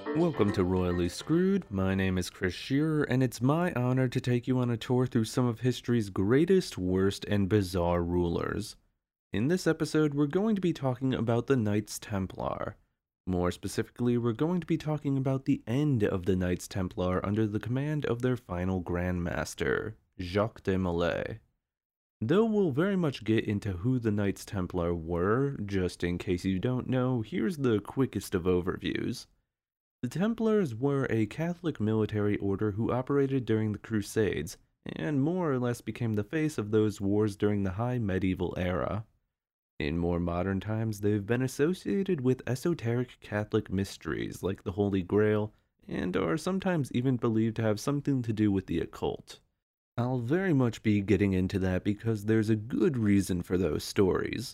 Welcome to Royally Screwed. My name is Chris Shearer, and it's my honor to take you on a tour through some of history's greatest, worst, and bizarre rulers. In this episode, we're going to be talking about the Knights Templar. More specifically, we're going to be talking about the end of the Knights Templar under the command of their final Grand Master, Jacques de Molay. Though we'll very much get into who the Knights Templar were, just in case you don't know, here's the quickest of overviews. The Templars were a Catholic military order who operated during the Crusades, and more or less became the face of those wars during the High Medieval era. In more modern times, they've been associated with esoteric Catholic mysteries like the Holy Grail, and are sometimes even believed to have something to do with the occult. I'll very much be getting into that because there's a good reason for those stories.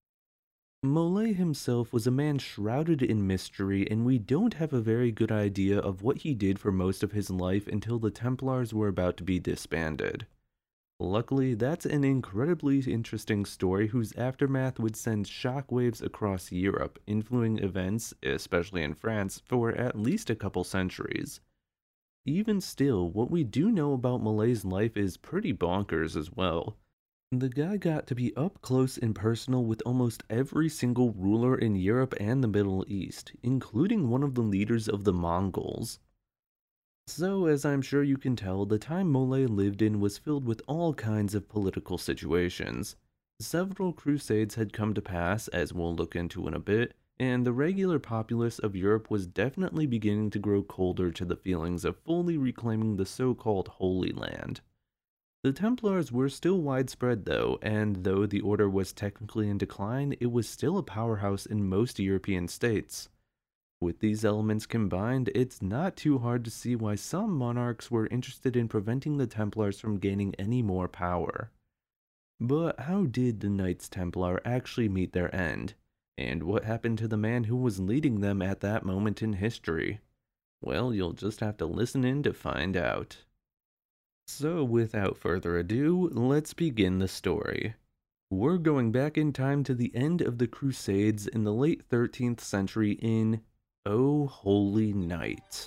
Molay himself was a man shrouded in mystery, and we don't have a very good idea of what he did for most of his life until the Templars were about to be disbanded. Luckily, that's an incredibly interesting story whose aftermath would send shockwaves across Europe, influencing events, especially in France, for at least a couple centuries. Even still, what we do know about Molay's life is pretty bonkers as well. The guy got to be up close and personal with almost every single ruler in Europe and the Middle East, including one of the leaders of the Mongols. So, as I'm sure you can tell, the time Molay lived in was filled with all kinds of political situations. Several crusades had come to pass, as we'll look into in a bit, and the regular populace of Europe was definitely beginning to grow colder to the feelings of fully reclaiming the so-called Holy Land. The Templars were still widespread though, and though the order was technically in decline, it was still a powerhouse in most European states. With these elements combined, it's not too hard to see why some monarchs were interested in preventing the Templars from gaining any more power. But how did the Knights Templar actually meet their end? And what happened to the man who was leading them at that moment in history? Well, you'll just have to listen in to find out. So, without further ado, let's begin the story. We're going back in time to the end of the Crusades in the late 13th century in O Holy Night.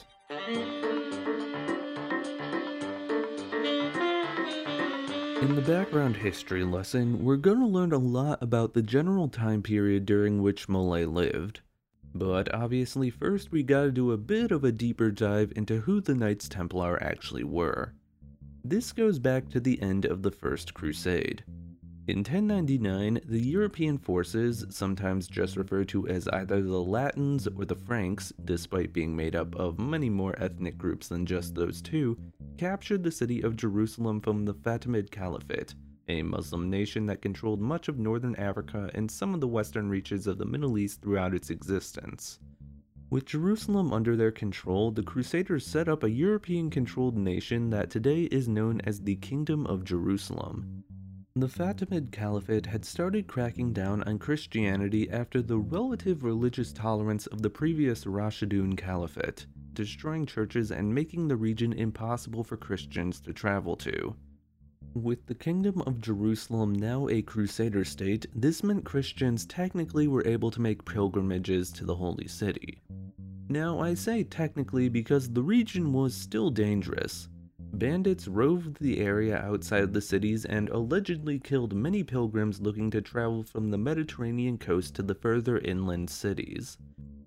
In the background history lesson, we're going to learn a lot about the general time period during which Molay lived. But obviously first we gotta do a bit of a deeper dive into who the Knights Templar actually were. This goes back to the end of the First Crusade. In 1099, the European forces, sometimes just referred to as either the Latins or the Franks, despite being made up of many more ethnic groups than just those two, captured the city of Jerusalem from the Fatimid Caliphate, a Muslim nation that controlled much of northern Africa and some of the western reaches of the Middle East throughout its existence. With Jerusalem under their control, the Crusaders set up a European-controlled nation that today is known as the Kingdom of Jerusalem. The Fatimid Caliphate had started cracking down on Christianity after the relative religious tolerance of the previous Rashidun Caliphate, destroying churches and making the region impossible for Christians to travel to. With the Kingdom of Jerusalem now a Crusader state, this meant Christians technically were able to make pilgrimages to the Holy City. Now, I say technically because the region was still dangerous. Bandits roved the area outside the cities and allegedly killed many pilgrims looking to travel from the Mediterranean coast to the further inland cities.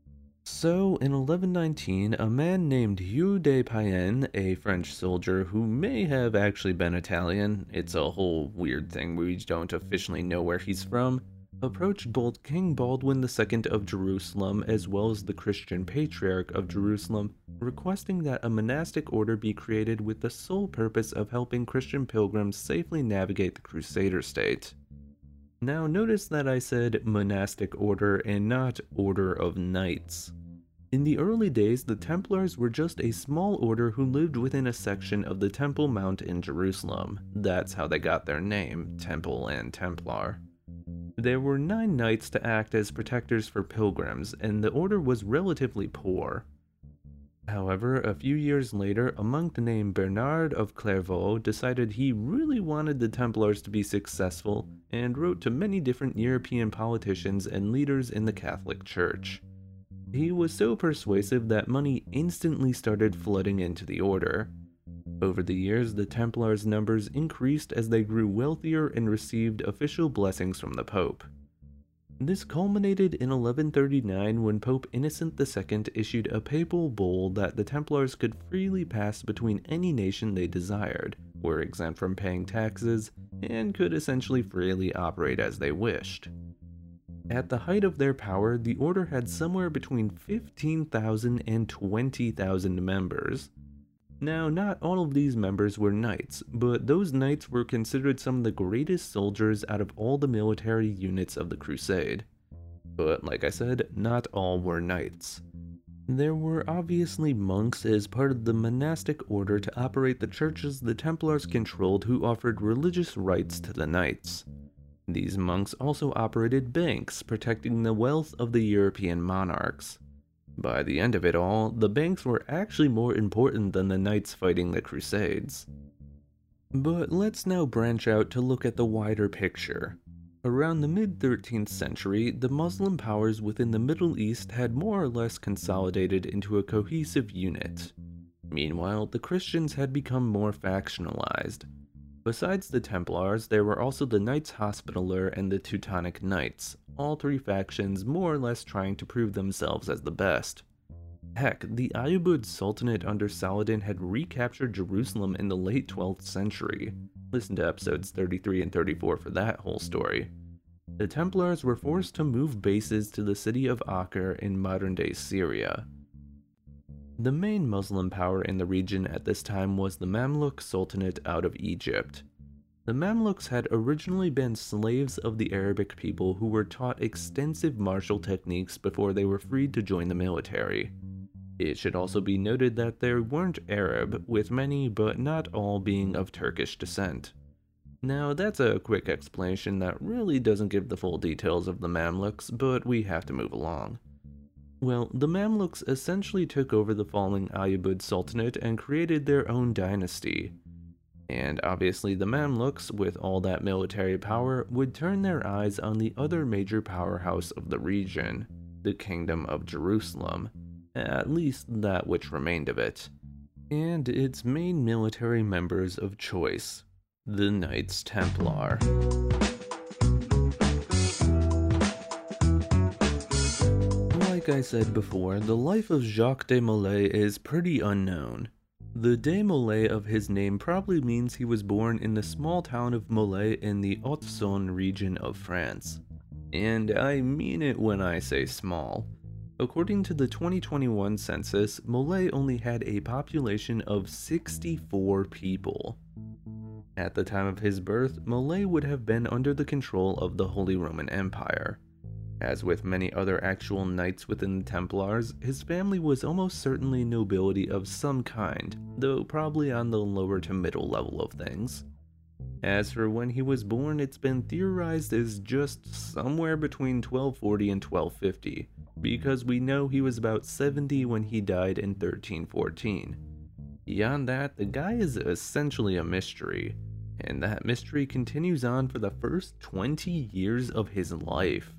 So, in 1119, a man named Hugh de Payenne, a French soldier who may have actually been Italian, it's a whole weird thing, we don't officially know where he's from, approached both King Baldwin II of Jerusalem as well as the Christian Patriarch of Jerusalem, requesting that a monastic order be created with the sole purpose of helping Christian pilgrims safely navigate the Crusader state. Now notice that I said monastic order and not order of knights. In the early days, the Templars were just a small order who lived within a section of the Temple Mount in Jerusalem. That's how they got their name, Temple and Templar. There were 9 knights to act as protectors for pilgrims, and the order was relatively poor. However, a few years later, a monk named Bernard of Clairvaux decided he really wanted the Templars to be successful, and wrote to many different European politicians and leaders in the Catholic Church. He was so persuasive that money instantly started flooding into the order. Over the years, the Templars' numbers increased as they grew wealthier and received official blessings from the Pope. This culminated in 1139 when Pope Innocent II issued a papal bull that the Templars could freely pass between any nation they desired, were exempt from paying taxes, and could essentially freely operate as they wished. At the height of their power, the order had somewhere between 15,000 and 20,000 members. Now, not all of these members were knights, but those knights were considered some of the greatest soldiers out of all the military units of the Crusade. But like I said, not all were knights. There were obviously monks as part of the monastic order to operate the churches the Templars controlled who offered religious rights to the knights. These monks also operated banks, protecting the wealth of the European monarchs. By the end of it all, the banks were actually more important than the knights fighting the Crusades. But let's now branch out to look at the wider picture. Around the mid-13th century, the Muslim powers within the Middle East had more or less consolidated into a cohesive unit. Meanwhile, the Christians had become more factionalized. Besides the Templars, there were also the Knights Hospitaller and the Teutonic Knights, all three factions more or less trying to prove themselves as the best. Heck, the Ayyubid Sultanate under Saladin had recaptured Jerusalem in the late 12th century. Listen to episodes 33 and 34 for that whole story. The Templars were forced to move bases to the city of Acre in modern-day Syria. The main Muslim power in the region at this time was the Mamluk Sultanate out of Egypt. The Mamluks had originally been slaves of the Arabic people who were taught extensive martial techniques before they were freed to join the military. It should also be noted that they weren't Arab, with many but not all being of Turkish descent. Now that's a quick explanation that really doesn't give the full details of the Mamluks, but we have to move along. Well, the Mamluks essentially took over the falling Ayyubid Sultanate and created their own dynasty. And obviously the Mamluks, with all that military power, would turn their eyes on the other major powerhouse of the region, the Kingdom of Jerusalem, at least that which remained of it, and its main military members of choice, the Knights Templar. Like I said before, the life of Jacques de Molay is pretty unknown. The de Molay of his name probably means he was born in the small town of Molay in the Haute-Saône region of France. And I mean it when I say small. According to the 2021 census, Molay only had a population of 64 people. At the time of his birth, Molay would have been under the control of the Holy Roman Empire. As with many other actual knights within the Templars, his family was almost certainly nobility of some kind, though probably on the lower to middle level of things. As for when he was born, it's been theorized as just somewhere between 1240 and 1250, because we know he was about 70 when he died in 1314. Beyond that, the guy is essentially a mystery, and that mystery continues on for the first 20 years of his life.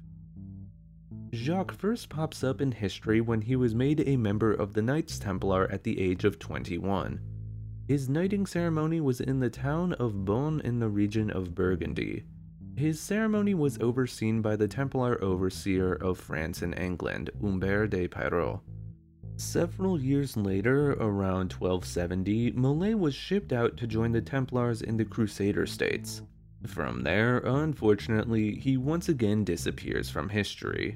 Jacques first pops up in history when he was made a member of the Knights Templar at the age of 21. His knighting ceremony was in the town of Beaune in the region of Burgundy. His ceremony was overseen by the Templar overseer of France and England, Humbert de Pirot. Several years later, around 1270, Molay was shipped out to join the Templars in the Crusader states. From there, unfortunately, he once again disappears from history.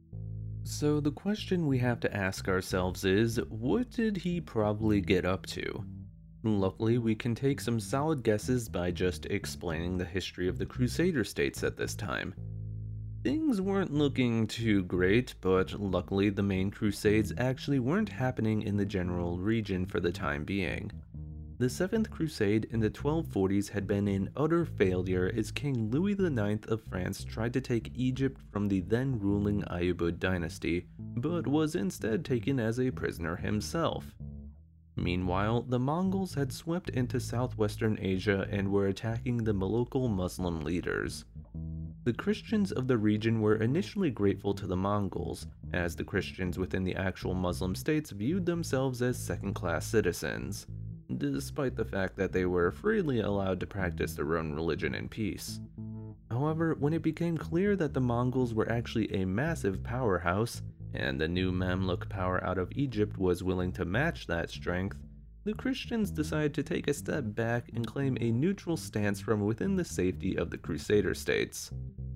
So the question we have to ask ourselves is, what did he probably get up to? Luckily, we can take some solid guesses by just explaining the history of the Crusader states at this time. Things weren't looking too great, but luckily the main crusades actually weren't happening in the general region for the time being. The Seventh Crusade in the 1240s had been an utter failure as King Louis IX of France tried to take Egypt from the then ruling Ayyubid dynasty, but was instead taken as a prisoner himself. Meanwhile, the Mongols had swept into southwestern Asia and were attacking the local Muslim leaders. The Christians of the region were initially grateful to the Mongols, as the Christians within the actual Muslim states viewed themselves as second-class citizens, despite the fact that they were freely allowed to practice their own religion in peace. However, when it became clear that the Mongols were actually a massive powerhouse, and the new Mamluk power out of Egypt was willing to match that strength, the Christians decided to take a step back and claim a neutral stance from within the safety of the Crusader states.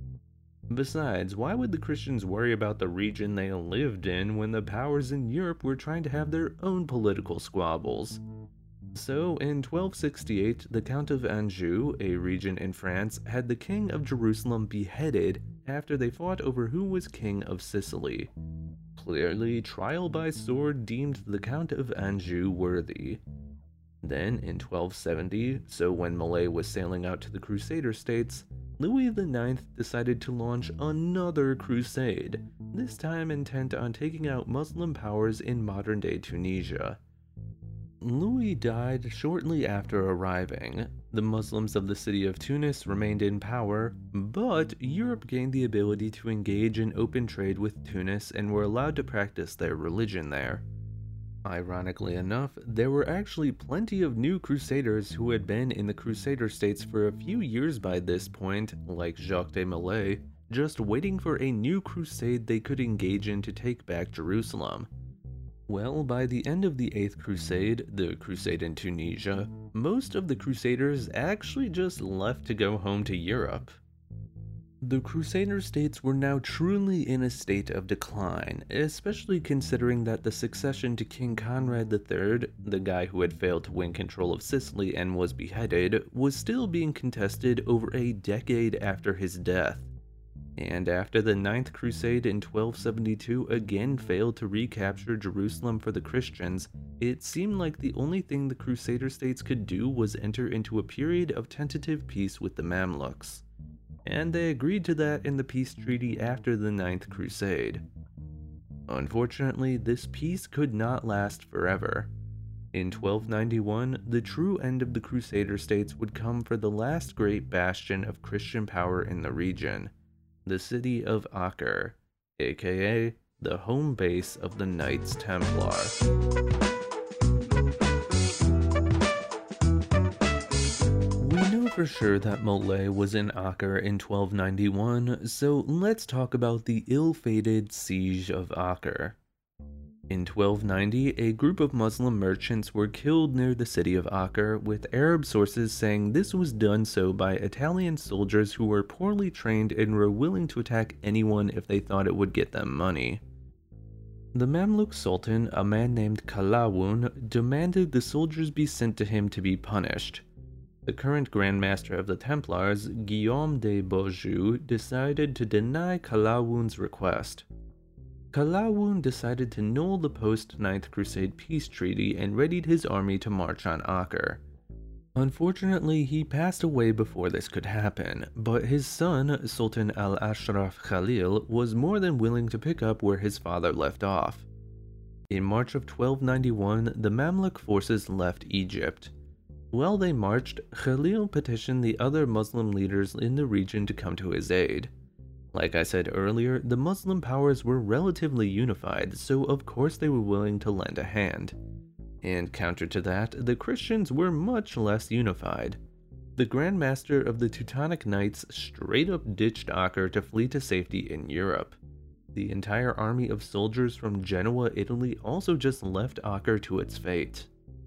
Besides, why would the Christians worry about the region they lived in when the powers in Europe were trying to have their own political squabbles? So, in 1268, the Count of Anjou, a region in France, had the King of Jerusalem beheaded after they fought over who was King of Sicily. Clearly, trial by sword deemed the Count of Anjou worthy. Then, in 1270, so when Malay was sailing out to the Crusader states, Louis IX decided to launch another crusade, this time intent on taking out Muslim powers in modern-day Tunisia. Louis died shortly after arriving. The Muslims of the city of Tunis remained in power, but Europe gained the ability to engage in open trade with Tunis and were allowed to practice their religion there. Ironically enough, there were actually plenty of new crusaders who had been in the Crusader states for a few years by this point, like Jacques de Molay, just waiting for a new crusade they could engage in to take back Jerusalem. Well, by the end of the 8th Crusade, the Crusade in Tunisia, most of the Crusaders actually just left to go home to Europe. The Crusader states were now truly in a state of decline, especially considering that the succession to King Conrad III, the guy who had failed to win control of Sicily and was beheaded, was still being contested over a decade after his death. And after the 9th Crusade in 1272 again failed to recapture Jerusalem for the Christians, it seemed like the only thing the Crusader states could do was enter into a period of tentative peace with the Mamluks. And they agreed to that in the peace treaty after the 9th Crusade. Unfortunately, this peace could not last forever. In 1291, the true end of the Crusader states would come for the last great bastion of Christian power in the region, the city of Acre, aka the home base of the Knights Templar. We know for sure that Molay was in Acre in 1291, so let's talk about the ill-fated Siege of Acre. In 1290, a group of Muslim merchants were killed near the city of Acre, with Arab sources saying this was done so by Italian soldiers who were poorly trained and were willing to attack anyone if they thought it would get them money. The Mamluk Sultan, a man named Kalawun, demanded the soldiers be sent to him to be punished. The current Grand Master of the Templars, Guillaume de Beaujeu, decided to deny Kalawun's request. Kalawun decided to null the post-9th Crusade peace treaty and readied his army to march on Acre. Unfortunately, he passed away before this could happen, but his son, Sultan al-Ashraf Khalil, was more than willing to pick up where his father left off. In March of 1291, the Mamluk forces left Egypt. While they marched, Khalil petitioned the other Muslim leaders in the region to come to his aid. Like I said earlier, the Muslim powers were relatively unified, so of course they were willing to lend a hand. And counter to that, the Christians were much less unified. The Grand Master of the Teutonic Knights straight up ditched Acre to flee to safety in Europe. The entire army of soldiers from Genoa, Italy also just left Acre to its fate.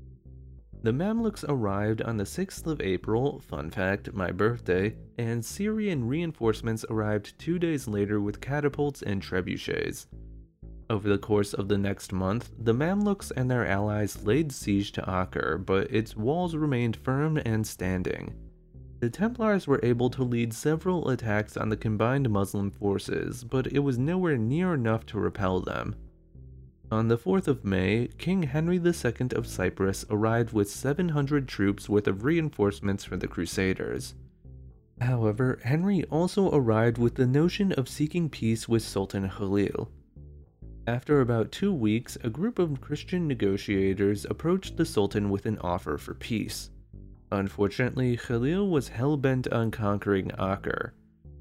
The Mamluks arrived on the 6th of April, fun fact, my birthday, and Syrian reinforcements arrived 2 days later with catapults and trebuchets. Over the course of the next month, the Mamluks and their allies laid siege to Acre, but its walls remained firm and standing. The Templars were able to lead several attacks on the combined Muslim forces, but it was nowhere near enough to repel them. On the 4th of May, King Henry II of Cyprus arrived with 700 troops worth of reinforcements for the Crusaders. However, Henry also arrived with the notion of seeking peace with Sultan Khalil. After about 2 weeks, a group of Christian negotiators approached the Sultan with an offer for peace. Unfortunately, Khalil was hell-bent on conquering Acre.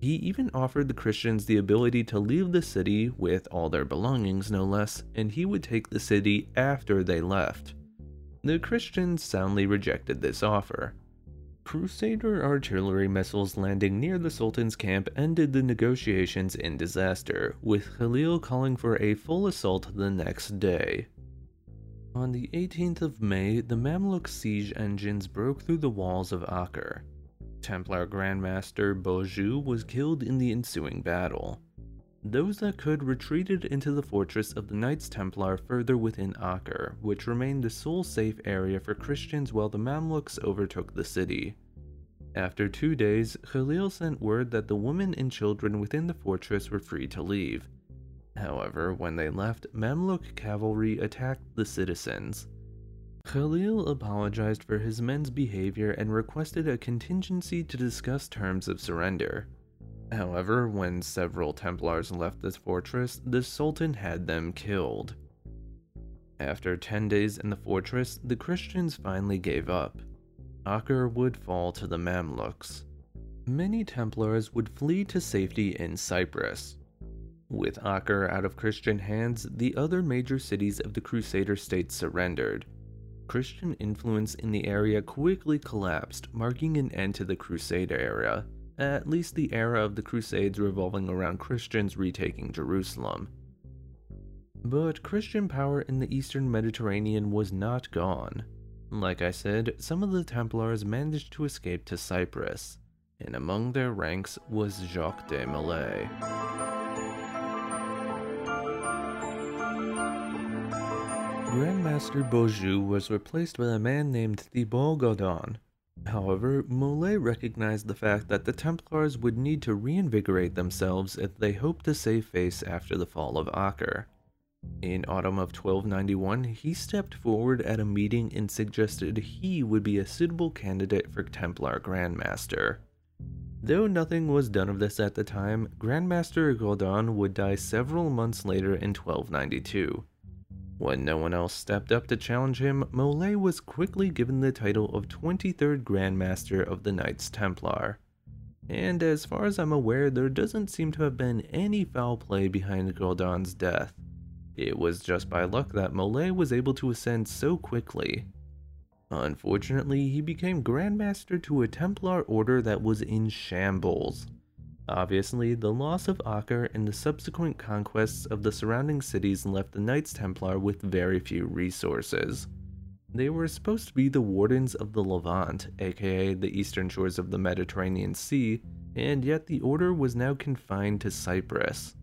He even offered the Christians the ability to leave the city with all their belongings, no less, and he would take the city after they left. The Christians soundly rejected this offer. Crusader artillery missiles landing near the Sultan's camp ended the negotiations in disaster, with Khalil calling for a full assault the next day. On the 18th of May, the Mamluk siege engines broke through the walls of Acre. Templar Grandmaster Beaujeu was killed in the ensuing battle. Those that could retreated into the fortress of the Knights Templar further within Acre, which remained the sole safe area for Christians while the Mamluks overtook the city. After 2 days, Khalil sent word that the women and children within the fortress were free to leave. However, when they left, Mamluk cavalry attacked the citizens. Khalil apologized for his men's behavior and requested a contingency to discuss terms of surrender. However, when several Templars left this fortress, the Sultan had them killed. After 10 days in the fortress, the Christians finally gave up. Acre would fall to the Mamluks. Many Templars would flee to safety in Cyprus. With Acre out of Christian hands, the other major cities of the Crusader states surrendered. Christian influence in the area quickly collapsed, marking an end to the Crusader era, at least the era of the Crusades revolving around Christians retaking Jerusalem. But Christian power in the eastern Mediterranean was not gone. Like I said, some of the Templars managed to escape to Cyprus, and among their ranks was Jacques de Molay. Grandmaster Beaujeu was replaced by a man named Thibaut Gaudin. However, Molay recognized the fact that the Templars would need to reinvigorate themselves if they hoped to save face after the fall of Acre. In autumn of 1291, he stepped forward at a meeting and suggested he would be a suitable candidate for Templar Grandmaster. Though nothing was done of this at the time, Grandmaster Gaudin would die several months later in 1292. When no one else stepped up to challenge him, Molay was quickly given the title of 23rd Grandmaster of the Knights Templar. And as far as I'm aware, there doesn't seem to have been any foul play behind Gaudin's death. It was just by luck that Molay was able to ascend so quickly. Unfortunately, he became Grandmaster to a Templar order that was in shambles. Obviously, the loss of Acre and the subsequent conquests of the surrounding cities left the Knights Templar with very few resources. They were supposed to be the wardens of the Levant, aka the eastern shores of the Mediterranean Sea, and yet the order was now confined to Cyprus.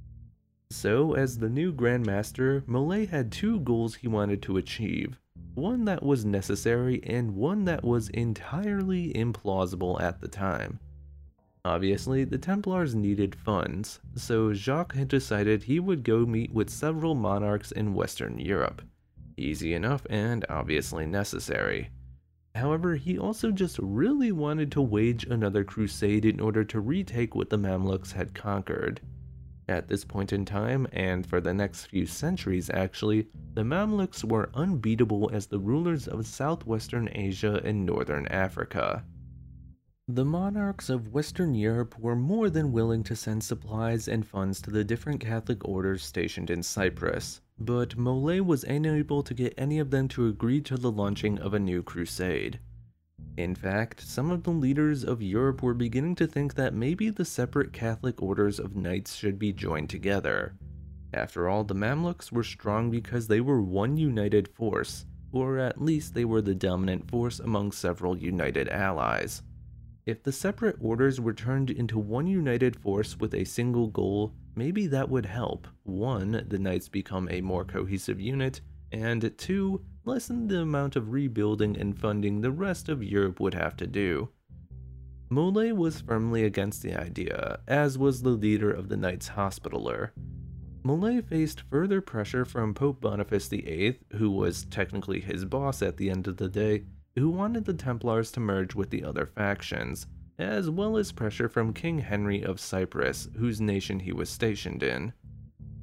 So, as the new Grandmaster, Molay had two goals he wanted to achieve, one that was necessary and one that was entirely implausible at the time. Obviously, the Templars needed funds, so Jacques had decided he would go meet with several monarchs in Western Europe. Easy enough and obviously necessary. However, he also just really wanted to wage another crusade in order to retake what the Mamluks had conquered. At this point in time, and for the next few centuries actually, the Mamluks were unbeatable as the rulers of southwestern Asia and northern Africa. The monarchs of Western Europe were more than willing to send supplies and funds to the different Catholic orders stationed in Cyprus, but Molay was unable to get any of them to agree to the launching of a new crusade. In fact, some of the leaders of Europe were beginning to think that maybe the separate Catholic orders of knights should be joined together. After all, the Mamluks were strong because they were one united force, or at least they were the dominant force among several united allies. If the separate orders were turned into one united force with a single goal, maybe that would help, 1. The knights become a more cohesive unit, and 2. Lessen the amount of rebuilding and funding the rest of Europe would have to do. Molay was firmly against the idea, as was the leader of the Knights Hospitaller. Molay faced further pressure from Pope Boniface VIII, who was technically his boss at the end of the day, who wanted the Templars to merge with the other factions, as well as pressure from King Henry of Cyprus, whose nation he was stationed in.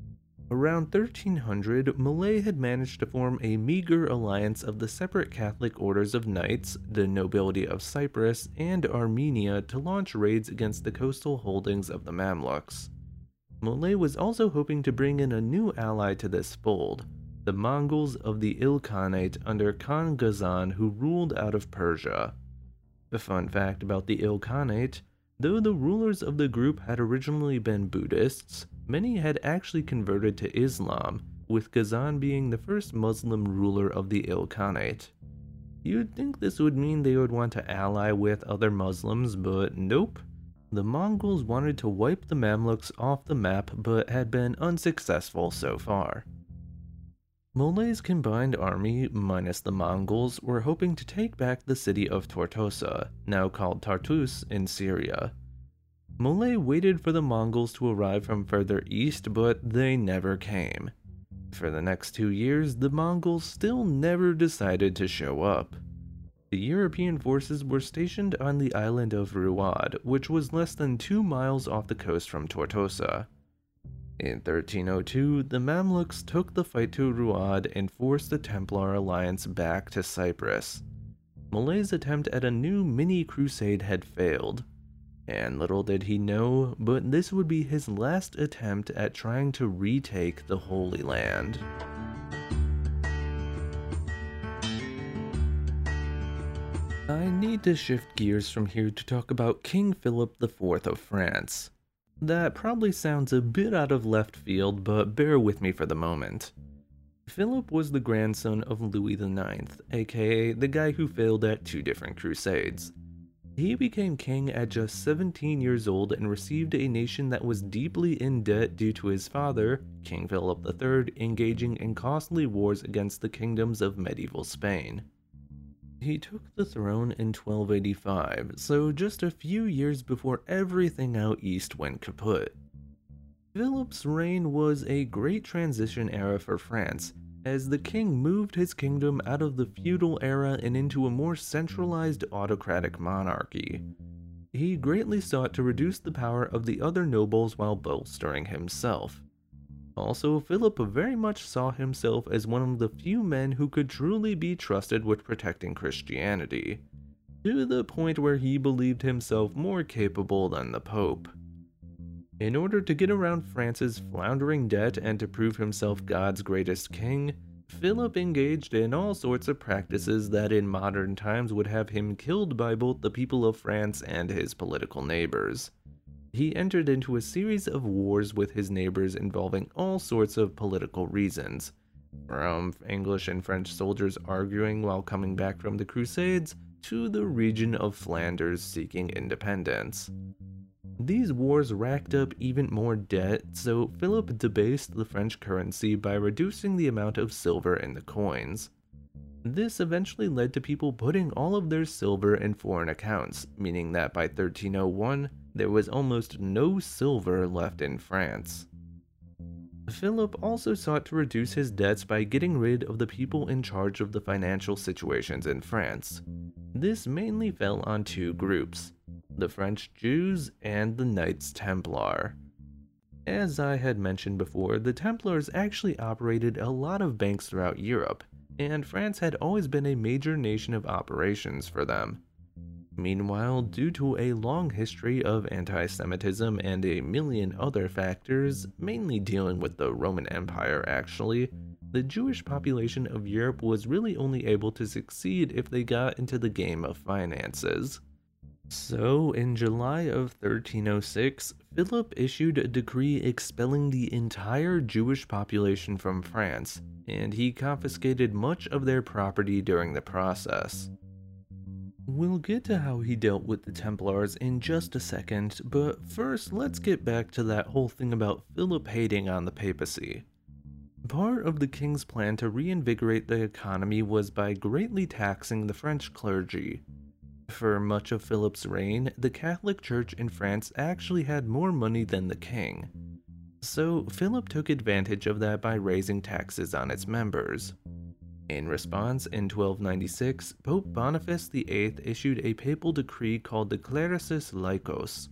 Around 1300, Malay had managed to form a meager alliance of the separate Catholic orders of knights, the nobility of Cyprus, and Armenia to launch raids against the coastal holdings of the Mamluks. Malay was also hoping to bring in a new ally to this fold, the Mongols of the Ilkhanate under Khan Ghazan, who ruled out of Persia. A fun fact about the Ilkhanate: though the rulers of the group had originally been Buddhists, many had actually converted to Islam, with Ghazan being the first Muslim ruler of the Ilkhanate. You'd think this would mean they would want to ally with other Muslims, but nope. The Mongols wanted to wipe the Mamluks off the map, but had been unsuccessful so far. Malay's combined army, minus the Mongols, were hoping to take back the city of Tortosa, now called Tartus, in Syria. Malay waited for the Mongols to arrive from further east, but they never came. For the next 2 years, the Mongols still never decided to show up. The European forces were stationed on the island of Ruad, which was less than 2 miles off the coast from Tortosa. In 1302, the Mamluks took the fight to Ruad and forced the Templar alliance back to Cyprus. Malay's attempt at a new mini-crusade had failed. And little did he know, but this would be his last attempt at trying to retake the Holy Land. I need to shift gears from here to talk about King Philip IV of France. That probably sounds a bit out of left field, but bear with me for the moment. Philip was the grandson of Louis IX, aka the guy who failed at 2 different crusades. He became king at just 17 years old and received a nation that was deeply in debt due to his father, King Philip III, engaging in costly wars against the kingdoms of medieval Spain. He took the throne in 1285, so just a few years before everything out east went kaput. Philip's reign was a great transition era for France, as the king moved his kingdom out of the feudal era and into a more centralized autocratic monarchy. He greatly sought to reduce the power of the other nobles while bolstering himself. Also, Philip very much saw himself as one of the few men who could truly be trusted with protecting Christianity, to the point where he believed himself more capable than the Pope. In order to get around France's floundering debt and to prove himself God's greatest king, Philip engaged in all sorts of practices that in modern times would have him killed by both the people of France and his political neighbors. He entered into a series of wars with his neighbors involving all sorts of political reasons, from English and French soldiers arguing while coming back from the Crusades, to the region of Flanders seeking independence. These wars racked up even more debt, so Philip debased the French currency by reducing the amount of silver in the coins. This eventually led to people putting all of their silver in foreign accounts, meaning that by 1301, there was almost no silver left in France. Philip also sought to reduce his debts by getting rid of the people in charge of the financial situations in France. This mainly fell on 2 groups, the French Jews and the Knights Templar. As I had mentioned before, the Templars actually operated a lot of banks throughout Europe, and France had always been a major nation of operations for them. Meanwhile, due to a long history of anti-Semitism and a million other factors, mainly dealing with the Roman Empire actually, the Jewish population of Europe was really only able to succeed if they got into the game of finances. So, in July of 1306, Philip issued a decree expelling the entire Jewish population from France, and he confiscated much of their property during the process. We'll get to how he dealt with the Templars in just a second, but first let's get back to that whole thing about Philip hating on the papacy. Part of the king's plan to reinvigorate the economy was by greatly taxing the French clergy. For much of Philip's reign, the Catholic Church in France actually had more money than the king. So Philip took advantage of that by raising taxes on its members. In response, in 1296, Pope Boniface VIII issued a papal decree called the Clericis Laicos.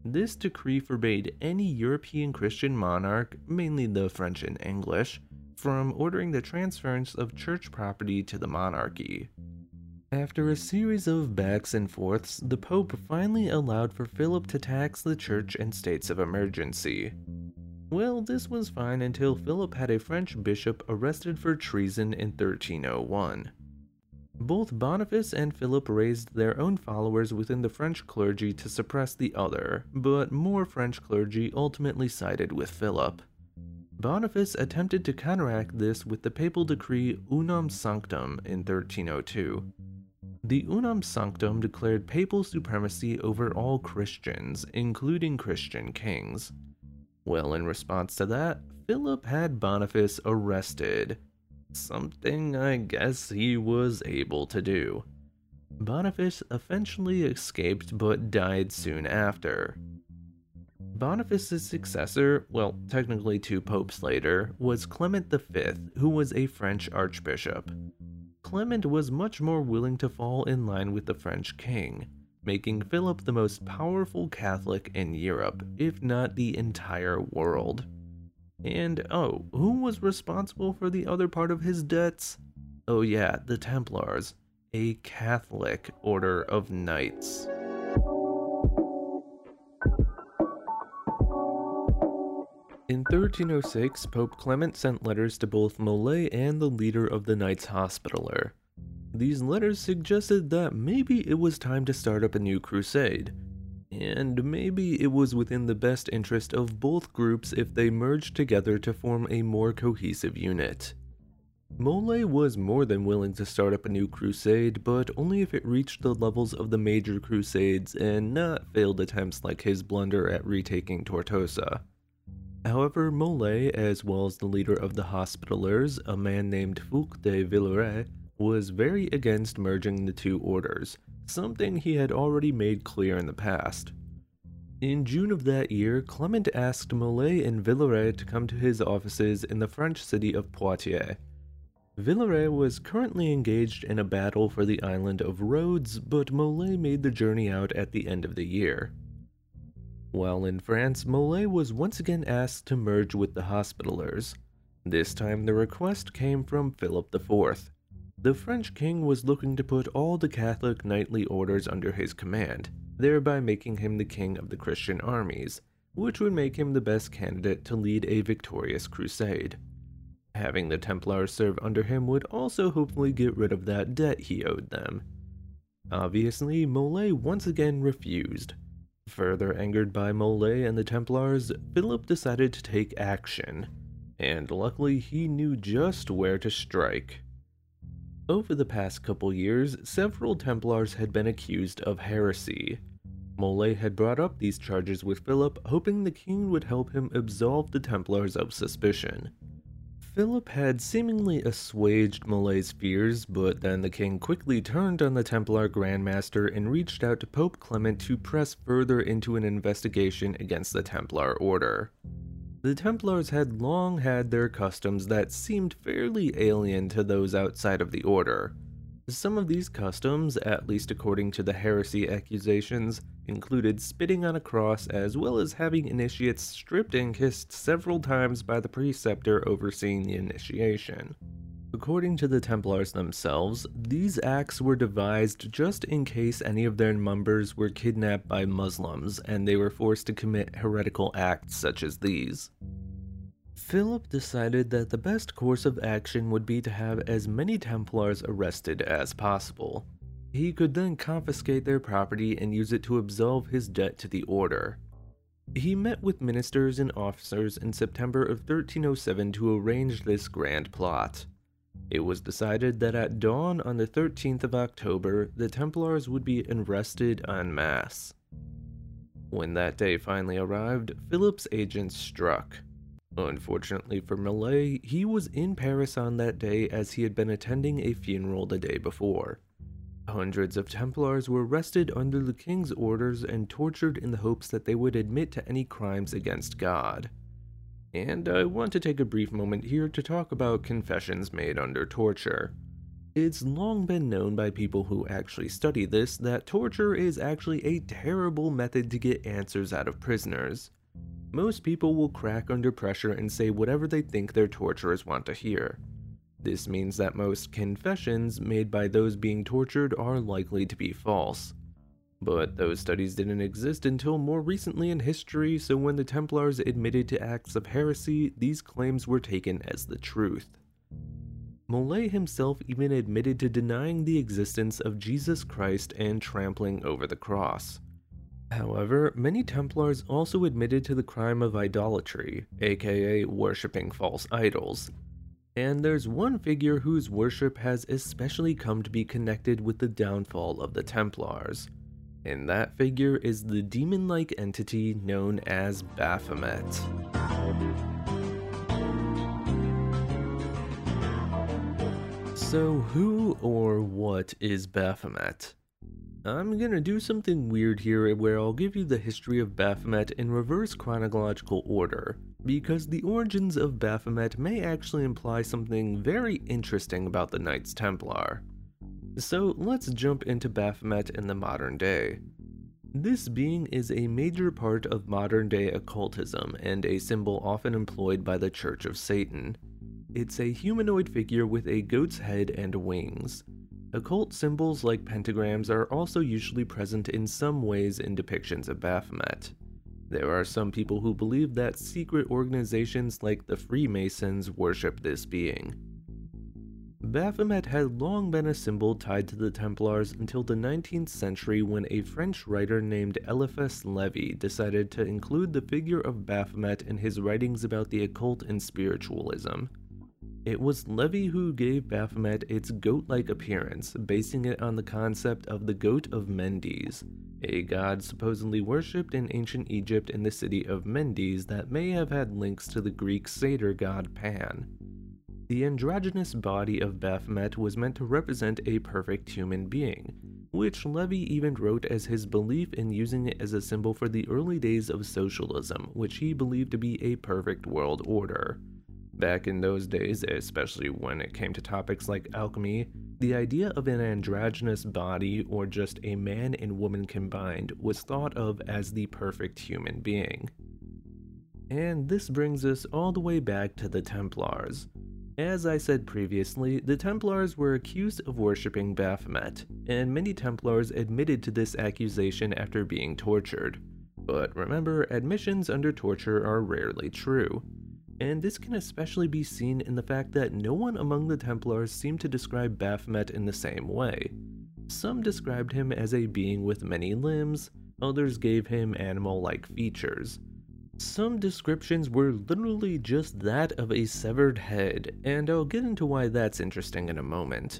This decree forbade any European Christian monarch, mainly the French and English, from ordering the transference of church property to the monarchy. After a series of backs and forths, the Pope finally allowed for Philip to tax the church in states of emergency. Well, this was fine until Philip had a French bishop arrested for treason in 1301. Both Boniface and Philip raised their own followers within the French clergy to suppress the other, but more French clergy ultimately sided with Philip. Boniface attempted to counteract this with the papal decree Unam Sanctam in 1302. The Unam Sanctum declared papal supremacy over all Christians, including Christian kings. Well, in response to that, Philip had Boniface arrested. Something I guess he was able to do. Boniface eventually escaped but died soon after. Boniface's successor, well, technically 2 popes later, was Clement V, who was a French archbishop. Clement was much more willing to fall in line with the French king, making Philip the most powerful Catholic in Europe, if not the entire world. And oh, who was responsible for the other part of his debts? Oh yeah, the Templars, a Catholic order of knights. In 1306, Pope Clement sent letters to both Molay and the leader of the Knights Hospitaller. These letters suggested that maybe it was time to start up a new crusade, and maybe it was within the best interest of both groups if they merged together to form a more cohesive unit. Molay was more than willing to start up a new crusade, but only if it reached the levels of the major crusades and not failed attempts like his blunder at retaking Tortosa. However, Molay, as well as the leader of the Hospitallers, a man named Fulk de Villeray, was very against merging the two orders, something he had already made clear in the past. In June of that year, Clement asked Molay and Villeray to come to his offices in the French city of Poitiers. Villeray was currently engaged in a battle for the island of Rhodes, but Molay made the journey out at the end of the year. While in France, Molay was once again asked to merge with the Hospitallers. This time the request came from Philip IV. The French king was looking to put all the Catholic knightly orders under his command, thereby making him the king of the Christian armies, which would make him the best candidate to lead a victorious crusade. Having the Templars serve under him would also hopefully get rid of that debt he owed them. Obviously, Molay once again refused. Further angered by Molay and the Templars, Philip decided to take action, and luckily he knew just where to strike. Over the past couple years, several Templars had been accused of heresy. Molay had brought up these charges with Philip, hoping the king would help him absolve the Templars of suspicion. Philip had seemingly assuaged Molay's fears, but then the king quickly turned on the Templar Grandmaster and reached out to Pope Clement to press further into an investigation against the Templar Order. The Templars had long had their customs that seemed fairly alien to those outside of the order. Some of these customs, at least according to the heresy accusations, included spitting on a cross as well as having initiates stripped and kissed several times by the preceptor overseeing the initiation. According to the Templars themselves, these acts were devised just in case any of their members were kidnapped by Muslims and they were forced to commit heretical acts such as these. Philip decided that the best course of action would be to have as many Templars arrested as possible. He could then confiscate their property and use it to absolve his debt to the order. He met with ministers and officers in September of 1307 to arrange this grand plot. It was decided that at dawn on the 13th of October, the Templars would be arrested en masse. When that day finally arrived, Philip's agents struck. Unfortunately for Molay, he was in Paris on that day as he had been attending a funeral the day before. Hundreds of Templars were arrested under the king's orders and tortured in the hopes that they would admit to any crimes against God. And I want to take a brief moment here to talk about confessions made under torture. It's long been known by people who actually study this that torture is actually a terrible method to get answers out of prisoners. Most people will crack under pressure and say whatever they think their torturers want to hear. This means that most confessions made by those being tortured are likely to be false. But those studies didn't exist until more recently in history, so when the Templars admitted to acts of heresy, these claims were taken as the truth. Molay himself even admitted to denying the existence of Jesus Christ and trampling over the cross. However, many Templars also admitted to the crime of idolatry, aka worshipping false idols. And there's one figure whose worship has especially come to be connected with the downfall of the Templars. And that figure is the demon-like entity known as Baphomet. So who or what is Baphomet? I'm gonna do something weird here where I'll give you the history of Baphomet in reverse chronological order, because the origins of Baphomet may actually imply something very interesting about the Knights Templar. So let's jump into Baphomet in the modern day. This being is a major part of modern day occultism and a symbol often employed by the Church of Satan. It's a humanoid figure with a goat's head and wings. Occult symbols like pentagrams are also usually present in some ways in depictions of Baphomet. There are some people who believe that secret organizations like the Freemasons worship this being. Baphomet had long been a symbol tied to the Templars until the 19th century when a French writer named Eliphas Lévy decided to include the figure of Baphomet in his writings about the occult and spiritualism. It was Lévy who gave Baphomet its goat-like appearance, basing it on the concept of the goat of Mendes, a god supposedly worshipped in ancient Egypt in the city of Mendes that may have had links to the Greek satyr god Pan. The androgynous body of Baphomet was meant to represent a perfect human being, which Lévy even wrote as his belief in using it as a symbol for the early days of socialism, which he believed to be a perfect world order. Back in those days, especially when it came to topics like alchemy, the idea of an androgynous body, or just a man and woman combined, was thought of as the perfect human being. And this brings us all the way back to the Templars. As I said previously, the Templars were accused of worshipping Baphomet, and many Templars admitted to this accusation after being tortured. But remember, admissions under torture are rarely true. And this can especially be seen in the fact that no one among the Templars seemed to describe Baphomet in the same way. Some described him as a being with many limbs, others gave him animal-like features. Some descriptions were literally just that of a severed head, and I'll get into why that's interesting in a moment.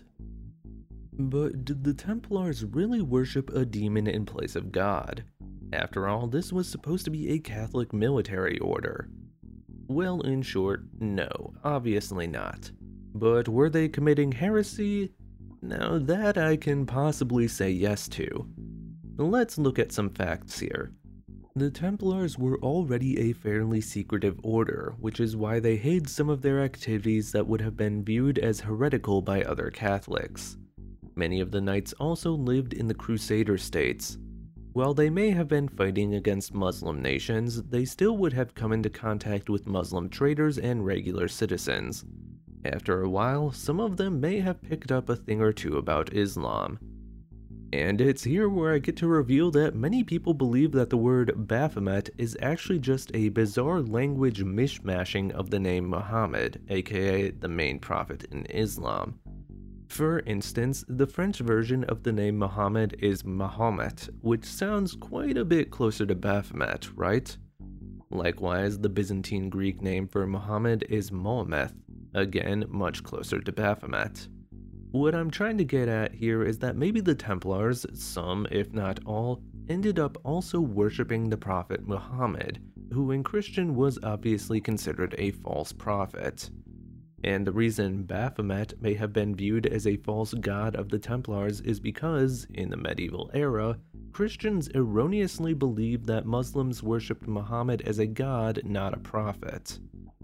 But did the Templars really worship a demon in place of God? After all, this was supposed to be a Catholic military order. Well, in short, no, obviously not. But were they committing heresy? Now that I can possibly say yes to. Let's look at some facts here. The Templars were already a fairly secretive order, which is why they hid some of their activities that would have been viewed as heretical by other Catholics. Many of the knights also lived in the Crusader states. While they may have been fighting against Muslim nations, they still would have come into contact with Muslim traders and regular citizens. After a while, some of them may have picked up a thing or two about Islam. And it's here where I get to reveal that many people believe that the word Baphomet is actually just a bizarre language mishmashing of the name Muhammad, aka the main prophet in Islam. For instance, the French version of the name Muhammad is Mahomet, which sounds quite a bit closer to Baphomet, right? Likewise, the Byzantine Greek name for Muhammad is Mohammed, again much closer to Baphomet. What I'm trying to get at here is that maybe the Templars, some if not all, ended up also worshipping the prophet Muhammad, who in Christian was obviously considered a false prophet. And the reason Baphomet may have been viewed as a false god of the Templars is because, in the medieval era, Christians erroneously believed that Muslims worshipped Muhammad as a god, not a prophet.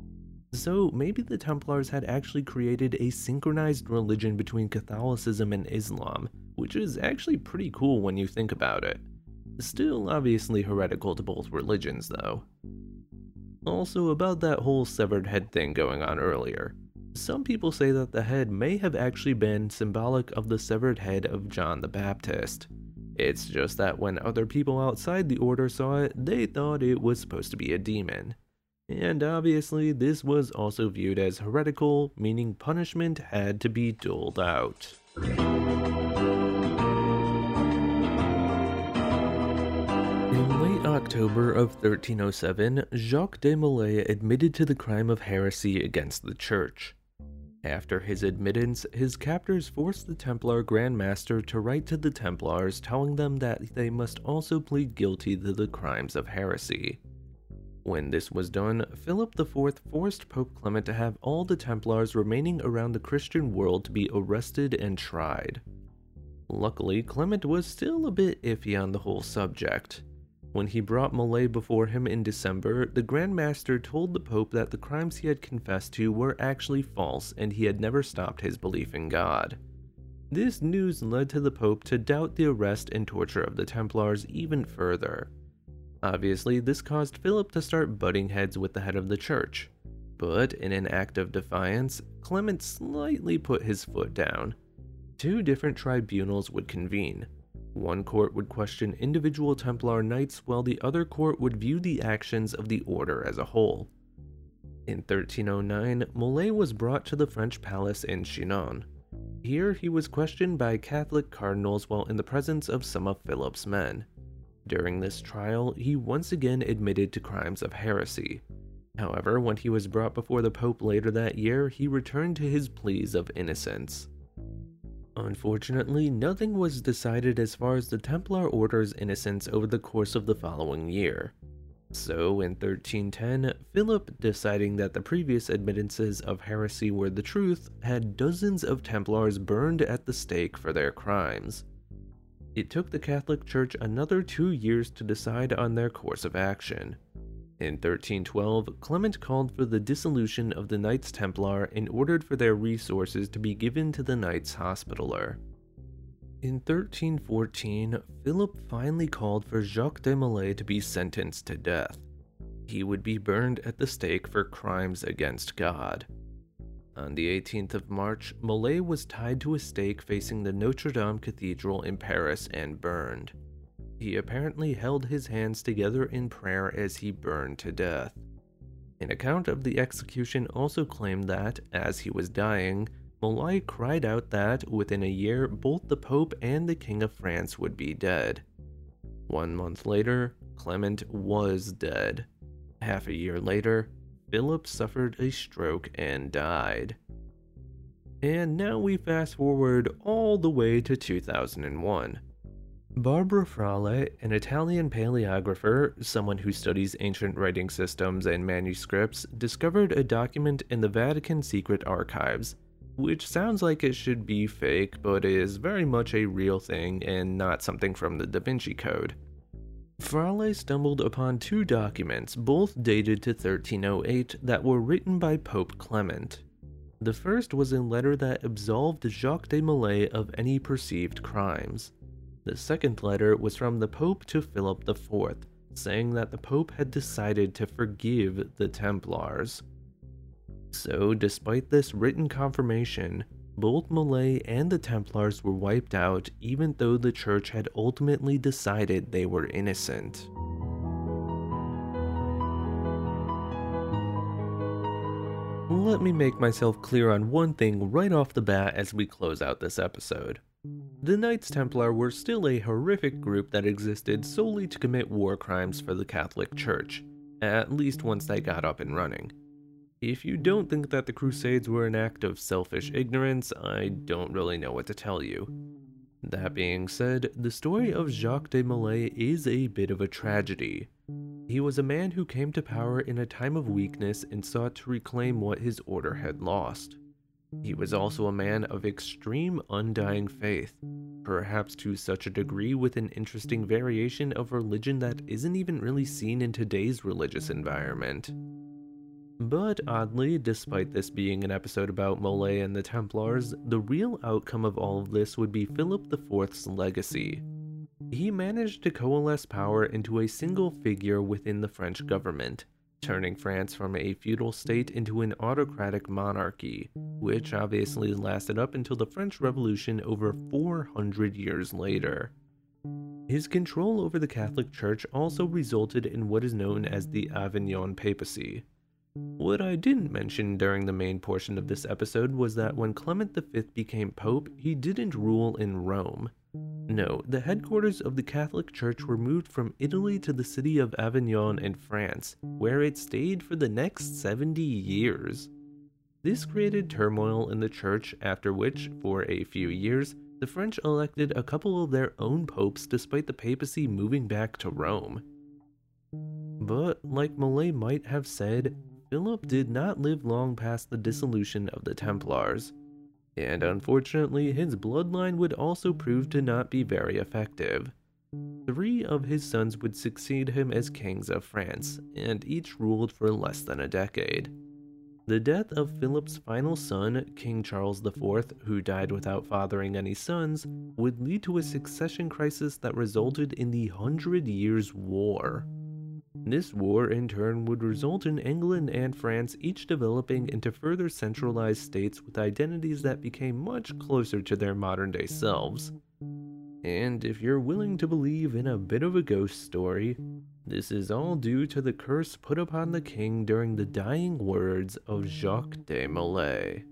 So maybe the Templars had actually created a synchronized religion between Catholicism and Islam, which is actually pretty cool when you think about it. Still obviously heretical to both religions though. Also, about that whole severed head thing going on earlier. Some people say that the head may have actually been symbolic of the severed head of John the Baptist. It's just that when other people outside the order saw it, they thought it was supposed to be a demon. And obviously, this was also viewed as heretical, meaning punishment had to be doled out. In late October of 1307, Jacques de Molay admitted to the crime of heresy against the Church. After his admittance, his captors forced the Templar Grand Master to write to the Templars telling them that they must also plead guilty to the crimes of heresy. When this was done, Philip IV forced Pope Clement to have all the Templars remaining around the Christian world to be arrested and tried. Luckily, Clement was still a bit iffy on the whole subject. When he brought Molay before him in December, the Grand Master told the Pope that the crimes he had confessed to were actually false and he had never stopped his belief in God. This news led to the Pope to doubt the arrest and torture of the Templars even further. Obviously, this caused Philip to start butting heads with the head of the church, but in an act of defiance, Clement slightly put his foot down. Two different tribunals would convene. One court would question individual Templar knights while the other court would view the actions of the order as a whole. In 1309, Molay was brought to the French palace in Chinon. Here he was questioned by Catholic cardinals while in the presence of some of Philip's men. During this trial, he once again admitted to crimes of heresy. However, when he was brought before the Pope later that year, he returned to his pleas of innocence. Unfortunately, nothing was decided as far as the Templar Order's innocence over the course of the following year. So, in 1310, Philip, deciding that the previous admittances of heresy were the truth, had dozens of Templars burned at the stake for their crimes. It took the Catholic Church another 2 years to decide on their course of action. In 1312, Clement called for the dissolution of the Knights Templar and ordered for their resources to be given to the Knights Hospitaller. In 1314, Philip finally called for Jacques de Molay to be sentenced to death. He would be burned at the stake for crimes against God. On the 18th of March, Molay was tied to a stake facing the Notre Dame Cathedral in Paris and burned. He apparently held his hands together in prayer as he burned to death. An account of the execution also claimed that, as he was dying, Molay cried out that, within a year, both the Pope and the King of France would be dead. 1 month later, Clement was dead. Half a year later, Philip suffered a stroke and died. And now we fast forward all the way to 2001. Barbara Frale, an Italian paleographer, someone who studies ancient writing systems and manuscripts, discovered a document in the Vatican Secret Archives, which sounds like it should be fake, but is very much a real thing and not something from the Da Vinci Code. Frale stumbled upon 2 documents, both dated to 1308, that were written by Pope Clement. The first was a letter that absolved Jacques de Molay of any perceived crimes. The second letter was from the Pope to Philip IV, saying that the Pope had decided to forgive the Templars. So, despite this written confirmation, both Molay and the Templars were wiped out even though the Church had ultimately decided they were innocent. Let me make myself clear on one thing right off the bat as we close out this episode. The Knights Templar were still a horrific group that existed solely to commit war crimes for the Catholic Church, at least once they got up and running. If you don't think that the Crusades were an act of selfish ignorance, I don't really know what to tell you. That being said, the story of Jacques de Molay is a bit of a tragedy. He was a man who came to power in a time of weakness and sought to reclaim what his order had lost. He was also a man of extreme undying faith, perhaps to such a degree with an interesting variation of religion that isn't even really seen in today's religious environment. But oddly, despite this being an episode about Molay and the Templars, the real outcome of all of this would be Philip IV's legacy. He managed to coalesce power into a single figure within the French government, turning France from a feudal state into an autocratic monarchy, which obviously lasted up until the French Revolution over 400 years later. His control over the Catholic Church also resulted in what is known as the Avignon Papacy. What I didn't mention during the main portion of this episode was that when Clement V became Pope, he didn't rule in Rome. No, the headquarters of the Catholic Church were moved from Italy to the city of Avignon in France, where it stayed for the next 70 years. This created turmoil in the church, after which, for a few years, the French elected a couple of their own popes despite the papacy moving back to Rome. But, like Molay might have said, Philip did not live long past the dissolution of the Templars. And unfortunately, his bloodline would also prove to not be very effective. 3 of his sons would succeed him as kings of France, and each ruled for less than a decade. The death of Philip's final son, King Charles IV, who died without fathering any sons, would lead to a succession crisis that resulted in the 100 Years' War. This war in turn would result in England and France each developing into further centralized states with identities that became much closer to their modern-day selves. And if you're willing to believe in a bit of a ghost story, this is all due to the curse put upon the king during the dying words of Jacques de Molay.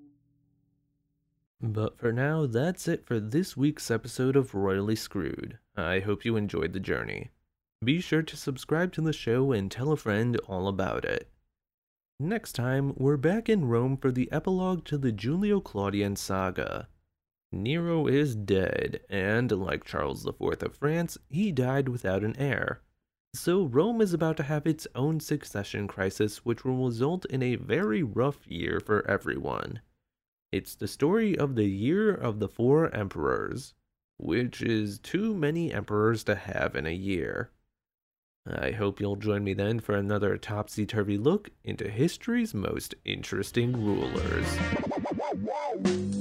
But for now, that's it for this week's episode of Royally Screwed. I hope you enjoyed the journey. Be sure to subscribe to the show and tell a friend all about it. Next time, we're back in Rome for the epilogue to the Julio-Claudian saga. Nero is dead, and like Charles IV of France, he died without an heir. So Rome is about to have its own succession crisis, which will result in a very rough year for everyone. It's the story of the Year of the Four Emperors, which is too many emperors to have in a year. I hope you'll join me then for another topsy-turvy look into history's most interesting rulers.